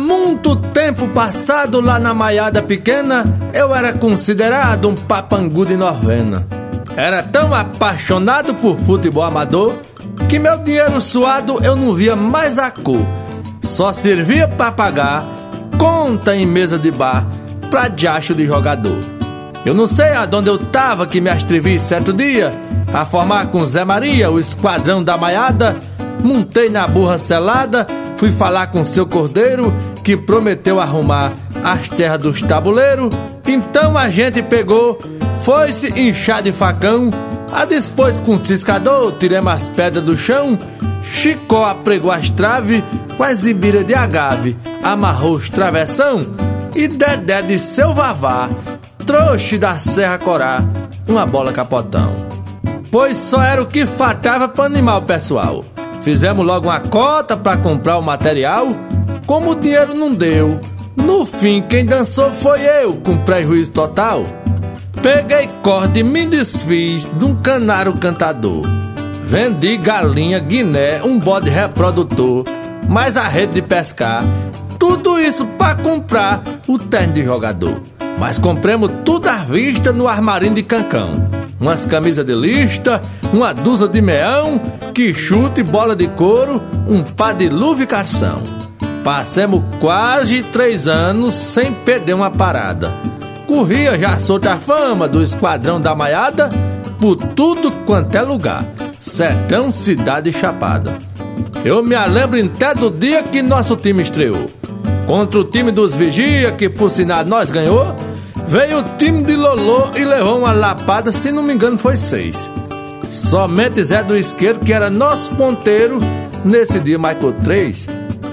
muito tempo passado lá na maiada pequena, eu era considerado um papangu de novena. Era tão apaixonado por futebol amador que meu dinheiro suado eu não via mais a cor. Só servia pra pagar conta em mesa de bar pra diacho de jogador. Eu não sei aonde eu tava que me astrevi certo dia a formar com Zé Maria o esquadrão da maiada. Montei na burra selada, fui falar com seu cordeiro que prometeu arrumar as terras dos tabuleiros. Então a gente pegou, foi-se inchar de facão. A depois com ciscador tiremos as pedras do chão. Chicó apregou as traves com as ibiras de agave, amarrou os travessão. E Dedé de seu vavá trouxe da Serra Corá uma bola capotão. Pois só era o que faltava para animar o pessoal. Fizemos logo uma cota pra comprar o material. Como o dinheiro não deu, no fim quem dançou foi eu, com prejuízo total. Peguei corda e me desfiz de um canário cantador. Vendi galinha, guiné, um bode reprodutor, mais a rede de pescar. Tudo isso pra comprar o terno de jogador. Mas compramos tudo à vista no armarinho de Cancão. Umas camisas de lista, uma dúzia de meão, que chute, bola de couro, um pá de luva e calção. Passemos quase 3 anos sem perder uma parada. Corria já solta a fama do esquadrão da maiada por tudo quanto é lugar, sertão, cidade e chapada. Eu me lembro até do dia que nosso time estreou contra o time dos vigia, que por sinal nós ganhou. Veio o time de Lolô e levou uma lapada, se não me engano foi 6. Somente Zé do Isqueiro, que era nosso ponteiro, nesse dia marcou 3.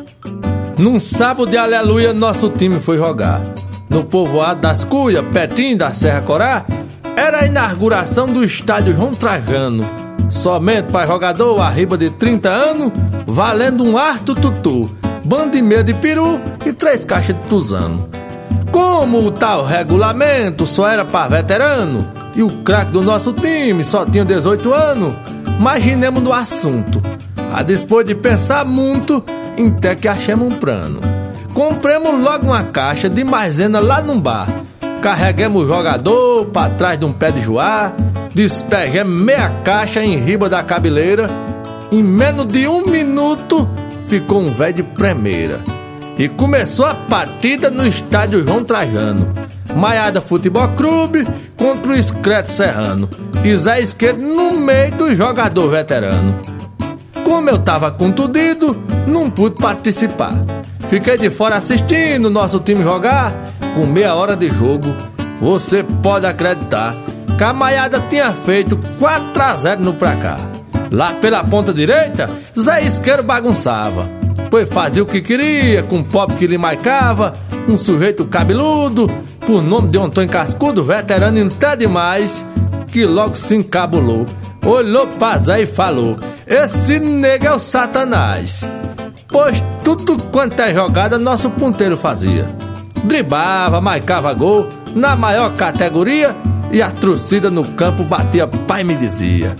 Num sábado de aleluia, nosso time foi jogar no povoado das Cuias, pertinho da Serra Corá. Era a inauguração do estádio João Trajano. Somente para jogador arriba de 30 anos, valendo um arto tutu, bando e meia de peru e 3 caixas de tuzano. Como o tal regulamento só era para veterano e o craque do nosso time só tinha 18 anos, imaginemos no assunto. A depois de pensar muito, até que achamos um plano. Compramos logo uma caixa de maisena lá num bar. Carreguemos o jogador para trás de um pé de joá, despejamos meia caixa em riba da cabeleira. Em menos de 1 minuto ficou um velho de primeira. E começou a partida no estádio João Trajano. Maiada Futebol Clube contra o Excreto Serrano. E Zé Isqueiro no meio do jogador veterano. Como eu tava contundido, não pude participar. Fiquei de fora assistindo nosso time jogar. Com meia hora de jogo, você pode acreditar que a Maiada tinha feito 4-0 no placar. Lá pela ponta direita, Zé Isqueiro bagunçava, pois fazia o que queria com o pobre que lhe marcava, um sujeito cabeludo, por nome de Antônio Cascudo, veterano até demais, que logo se encabulou, olhou pra Zé e falou: esse nego é o Satanás. Pois tudo quanto é jogada nosso ponteiro fazia. Driblava, marcava gol na maior categoria, e a torcida no campo batia pai me dizia: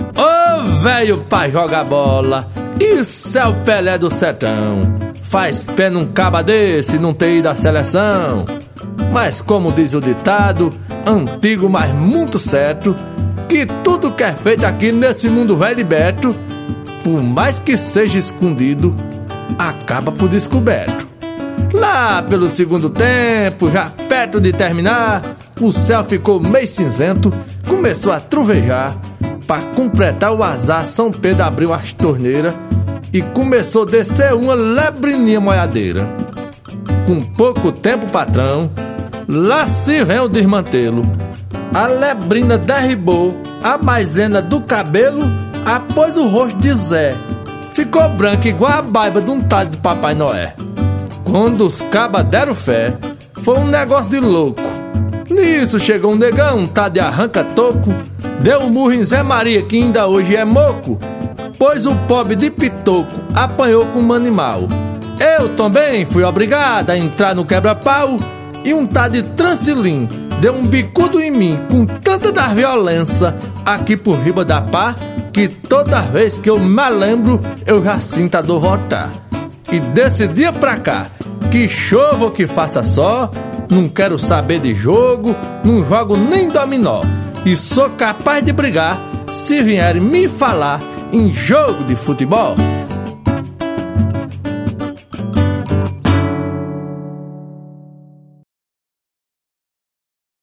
ô velho pra jogar bola, isso é o Pelé do sertão. Faz pena um caba desse não ter ido à seleção. Mas como diz o ditado, antigo mas muito certo, que tudo que é feito aqui nesse mundo velho e beto, por mais que seja escondido, acaba por descoberto. Lá pelo segundo tempo, já perto de terminar, o céu ficou meio cinzento, começou a trovejar. Pra completar o azar, São Pedro abriu as torneiras e começou a descer uma lebrininha moiadeira. Com pouco tempo, patrão, lá se vem o desmantelo. A lebrina derribou a maisena do cabelo, após o rosto de Zé ficou branco igual a baiba de um talho de Papai Noé. Quando os cabas deram fé, foi um negócio de louco. Nisso chegou um negão, tá de arranca-toco, deu um murro em Zé Maria, que ainda hoje é moco, pois o pobre de pitoco apanhou com um animal. Eu também fui obrigado a entrar no quebra-pau, e um tá de Transilim deu um bicudo em mim com tanta da violência aqui por riba da pá, que toda vez que eu me lembro eu já sinto a dor voltar. E desse dia pra cá, Que chova ou que faça só, não quero saber de jogo, não jogo nem dominó. E sou capaz de brigar se vierem me falar em jogo de futebol.